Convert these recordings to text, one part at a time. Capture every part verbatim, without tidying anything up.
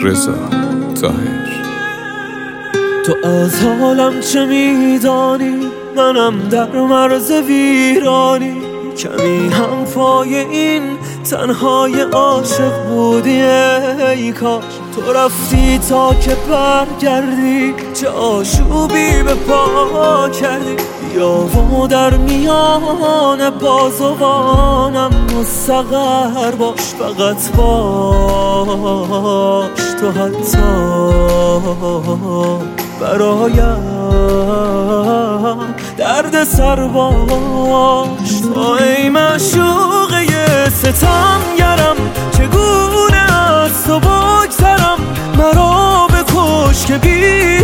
رضا طاهر. تو از حالم چه میدانی؟ منم در مرز ویرانی، کمی هم پای این تنهای عاشق بودی. ای کاش تو رفتی تا که برگردی، چه آشوبی به پا کردی. بیا و در میان بازوانم مستقر باش، فقط باش تو حتی برایم درد سر باش. تو ای معشوقه ستمگرم، چگونه از تو بگذرم؟ مرا بکش که بی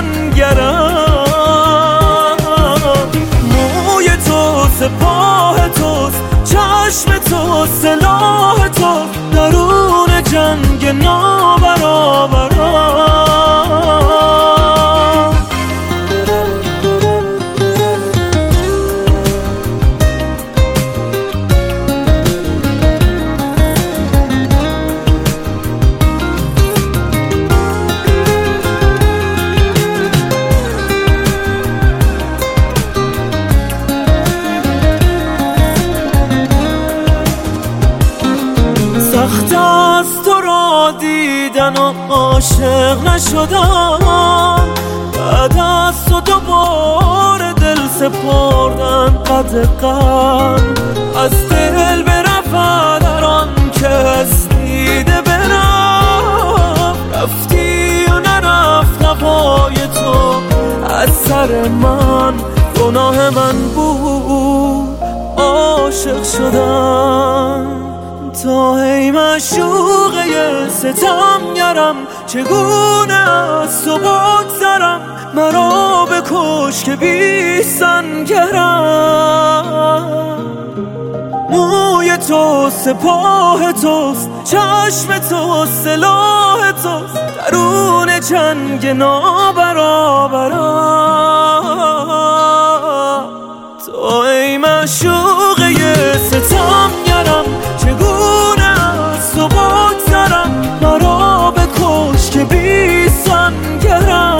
سنگرم. موی تو سپاه توست، چشم تو سلاح تو، درون جنگ نابرابرم. سخت از تو را دیدن و عاشق نشدم، بعد از تو دوباره دل سپردن قد غم. از دل برفت در آن کس دیده برم، رفتی و نرفت هوای تو از سر من. گناه من بود عاشق شدم. تو ای معشوقه ستمگرم، چگونه از تو بگذرم؟ مرا بکش که بی سنگرم. موی تو سپاه توست، چشم تو سلاح توست، درون جنگ نابرابرم. تو ای معشوقه ستمگرم، چگونه از تو بگذرم؟ مرا بکش که بی سنگرم.